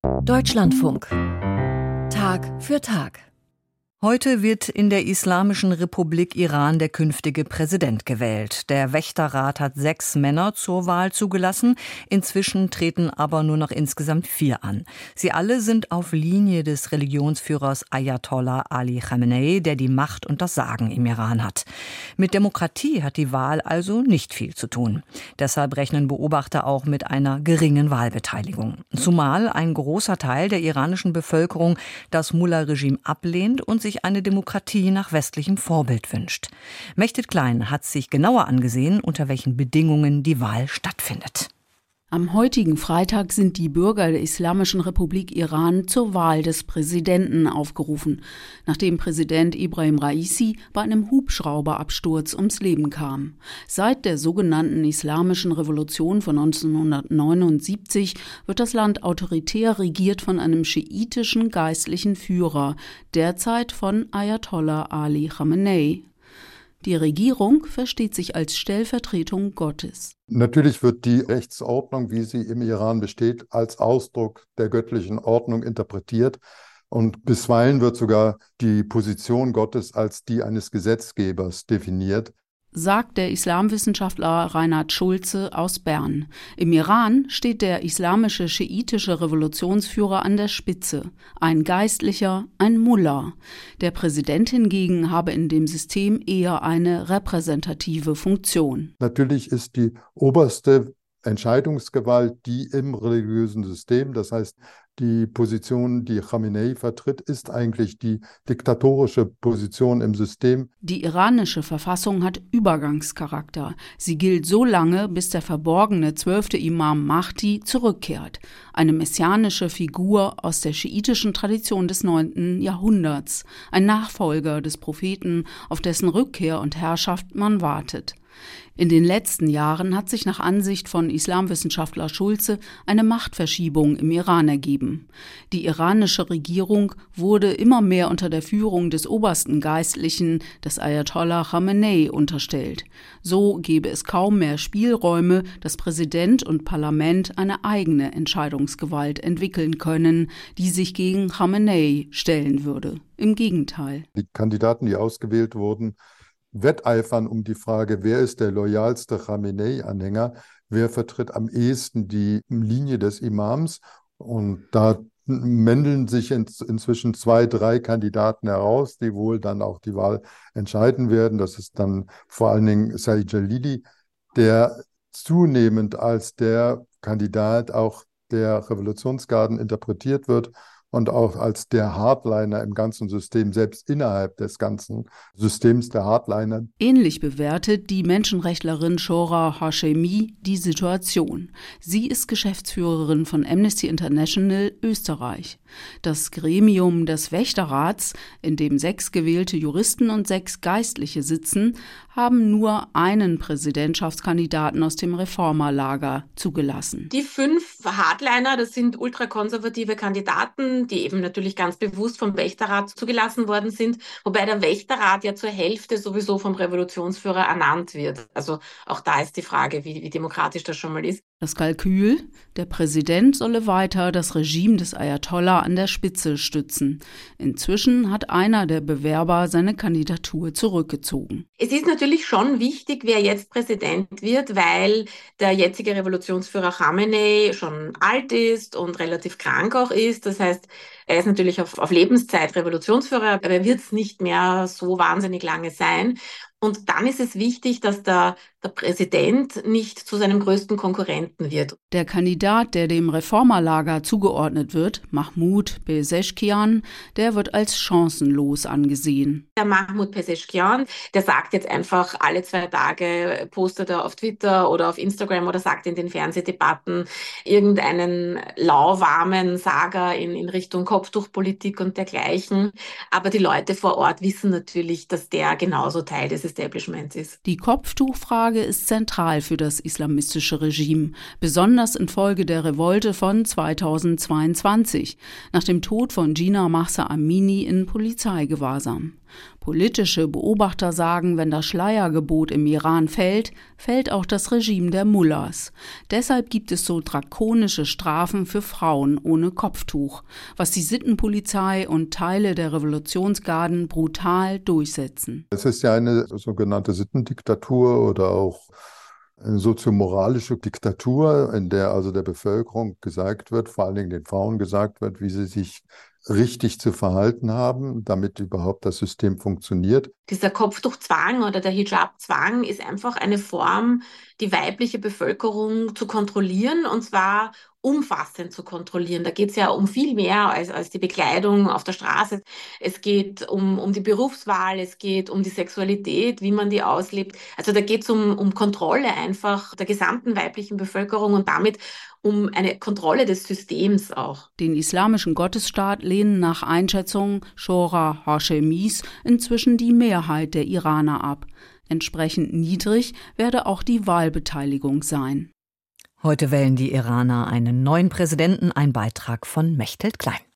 Deutschlandfunk. Tag für Tag. Heute wird in der Islamischen Republik Iran der künftige Präsident gewählt. Der Wächterrat hat 6 Männer zur Wahl zugelassen. Inzwischen treten aber nur noch insgesamt 4 an. Sie alle sind auf Linie des Religionsführers Ayatollah Ali Khamenei, der die Macht und das Sagen im Iran hat. Mit Demokratie hat die Wahl also nicht viel zu tun. Deshalb rechnen Beobachter auch mit einer geringen Wahlbeteiligung. Zumal ein großer Teil der iranischen Bevölkerung das Mullah-Regime ablehnt und sich eine Demokratie nach westlichem Vorbild wünscht. Mechtet Klein hat sich genauer angesehen, unter welchen Bedingungen die Wahl stattfindet. Am heutigen Freitag sind die Bürger der Islamischen Republik Iran zur Wahl des Präsidenten aufgerufen, nachdem Präsident Ebrahim Raisi bei einem Hubschrauberabsturz ums Leben kam. Seit der sogenannten Islamischen Revolution von 1979 wird das Land autoritär regiert von einem schiitischen geistlichen Führer, derzeit von Ayatollah Ali Khamenei. Die Regierung versteht sich als Stellvertretung Gottes. Natürlich wird die Rechtsordnung, wie sie im Iran besteht, als Ausdruck der göttlichen Ordnung interpretiert. Und bisweilen wird sogar die Position Gottes als die eines Gesetzgebers definiert, sagt der Islamwissenschaftler Reinhard Schulze aus Bern. Im Iran steht der islamische schiitische Revolutionsführer an der Spitze, ein Geistlicher, ein Mullah. Der Präsident hingegen habe in dem System eher eine repräsentative Funktion. Natürlich ist die oberste Entscheidungsgewalt die im religiösen System, das heißt, die Position, die Khamenei vertritt, ist eigentlich die diktatorische Position im System. Die iranische Verfassung hat Übergangscharakter. Sie gilt so lange, bis der verborgene 12. Imam Mahdi zurückkehrt. Eine messianische Figur aus der schiitischen Tradition des 9. Jahrhunderts. Ein Nachfolger des Propheten, auf dessen Rückkehr und Herrschaft man wartet. In den letzten Jahren hat sich nach Ansicht von Islamwissenschaftler Schulze eine Machtverschiebung im Iran ergeben. Die iranische Regierung wurde immer mehr unter der Führung des obersten Geistlichen, des Ayatollah Khamenei, unterstellt. So gäbe es kaum mehr Spielräume, dass Präsident und Parlament eine eigene Entscheidungsgewalt entwickeln können, die sich gegen Khamenei stellen würde. Im Gegenteil. Die Kandidaten, die ausgewählt wurden, wetteifern um die Frage, wer ist der loyalste Khamenei-Anhänger, wer vertritt am ehesten die Linie des Imams. Und da mändeln sich inzwischen 2, 3 Kandidaten heraus, die wohl dann auch die Wahl entscheiden werden. Das ist dann vor allen Dingen Said Jalili, der zunehmend als der Kandidat auch der Revolutionsgarden interpretiert wird und auch als der Hardliner im ganzen System, selbst innerhalb des ganzen Systems der Hardliner. Ähnlich bewertet die Menschenrechtlerin Shohrah Hashemi die Situation. Sie ist Geschäftsführerin von Amnesty International Österreich. Das Gremium des Wächterrats, in dem 6 gewählte Juristen und 6 Geistliche sitzen, haben nur einen Präsidentschaftskandidaten aus dem Reformerlager zugelassen. Die 5 Hardliner, das sind ultrakonservative Kandidaten, die eben natürlich ganz bewusst vom Wächterrat zugelassen worden sind, wobei der Wächterrat ja zur Hälfte sowieso vom Revolutionsführer ernannt wird. Also auch da ist die Frage, wie demokratisch das schon mal ist. Das Kalkül, der Präsident solle weiter das Regime des Ayatollah an der Spitze stützen. Inzwischen hat einer der Bewerber seine Kandidatur zurückgezogen. Es ist natürlich schon wichtig, wer jetzt Präsident wird, weil der jetzige Revolutionsführer Khamenei schon alt ist und relativ krank auch ist. Das heißt, er ist natürlich auf Lebenszeit Revolutionsführer, aber er wird es nicht mehr so wahnsinnig lange sein. Und dann ist es wichtig, dass der Präsident nicht zu seinem größten Konkurrenten wird. Der Kandidat, der dem Reformerlager zugeordnet wird, Mahmoud Pezeshkian, der wird als chancenlos angesehen. Der Mahmoud Pezeshkian, der sagt jetzt einfach alle 2 Tage, postet er auf Twitter oder auf Instagram oder sagt in den Fernsehdebatten irgendeinen lauwarmen Saga in Richtung Kopftuchpolitik und dergleichen. Aber die Leute vor Ort wissen natürlich, dass der genauso Teil des Establishments ist. Die Kopftuchfrage ist zentral für das islamistische Regime, besonders infolge der Revolte von 2022, nach dem Tod von Gina Mahsa Amini in Polizeigewahrsam. Politische Beobachter sagen, wenn das Schleiergebot im Iran fällt, fällt auch das Regime der Mullahs. Deshalb gibt es so drakonische Strafen für Frauen ohne Kopftuch, was die Sittenpolizei und Teile der Revolutionsgarden brutal durchsetzen. Es ist ja eine sogenannte Sittendiktatur oder auch eine soziomoralische Diktatur, in der also der Bevölkerung gesagt wird, vor allen Dingen den Frauen gesagt wird, wie sie sich richtig zu verhalten haben, damit überhaupt das System funktioniert. Dieser Kopftuchzwang oder der Hijab-Zwang ist einfach eine Form, die weibliche Bevölkerung zu kontrollieren, und zwar umfassend zu kontrollieren. Da geht es ja um viel mehr als die Bekleidung auf der Straße. Es geht um die Berufswahl, es geht um die Sexualität, wie man die auslebt. Also da geht es um Kontrolle einfach der gesamten weiblichen Bevölkerung und damit um eine Kontrolle des Systems auch. Den islamischen Gottesstaat lehnen nach Einschätzung Shora Hashemis inzwischen die Mehrheit der Iraner ab. Entsprechend niedrig werde auch die Wahlbeteiligung sein. Heute wählen die Iraner einen neuen Präsidenten, ein Beitrag von Mechthild Klein.